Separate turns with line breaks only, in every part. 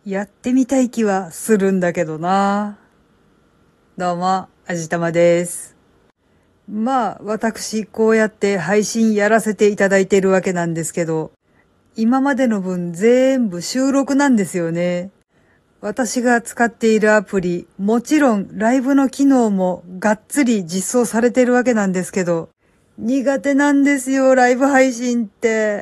やってみたい気はするんだけどな。どうも、あじたまです。私、こうやって配信やらせていただいているわけなんですけど、今までの分全部収録なんですよね。私が使っているアプリ、もちろんライブの機能もがっつり実装されているわけなんですけど、苦手なんですよ、ライブ配信って。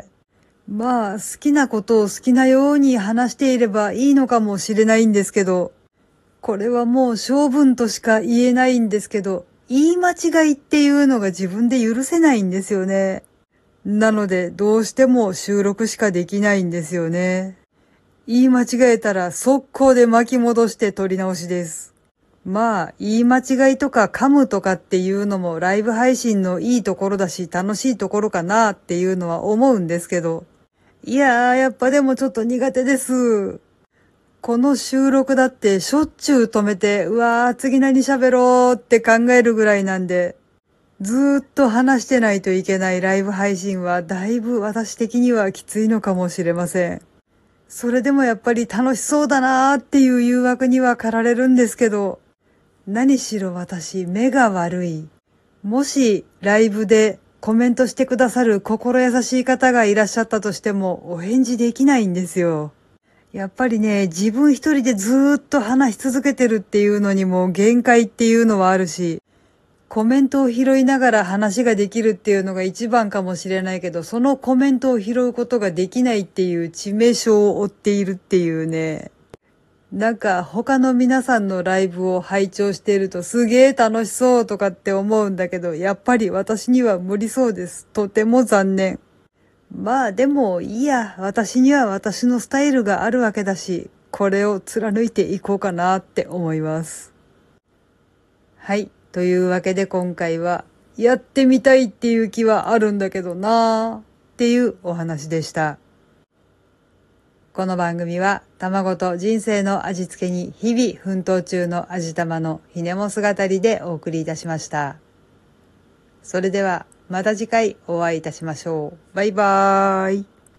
好きなことを好きなように話していればいいのかもしれないんですけど、これはもう性分としか言えないんですけど、言い間違いっていうのが自分で許せないんですよね。なので、どうしても収録しかできないんですよね。言い間違えたら速攻で巻き戻して撮り直しです。言い間違いとか噛むとかっていうのもライブ配信のいいところだし楽しいところかなっていうのは思うんですけど、やっぱでもちょっと苦手です。この収録だってしょっちゅう止めて、次何喋ろうって考えるぐらいなんで、ずーっと話してないといけないライブ配信はだいぶ私的にはきついのかもしれません。それでもやっぱり楽しそうだなーっていう誘惑には駆られるんですけど、何しろ私目が悪い。もしライブでコメントしてくださる心優しい方がいらっしゃったとしてもお返事できないんですよ。やっぱりね、自分一人でずーっと話し続けてるっていうのにも限界っていうのはあるし、コメントを拾いながら話ができるっていうのが一番かもしれないけど、そのコメントを拾うことができないっていう致命傷を負っているっていうね。なんか他の皆さんのライブを拝聴しているとすげー楽しそうとかって思うんだけど、やっぱり私には無理そうです。とても残念。でもいいや、私には私のスタイルがあるわけだし、これを貫いていこうかなって思います。はい。というわけで今回は、やってみたいっていう気はあるんだけどなーっていうお話でした。この番組は卵と人生の味付けに日々奮闘中の味玉のひねも姿りでお送りいたしました。それではまた次回お会いいたしましょう。バイバーイ。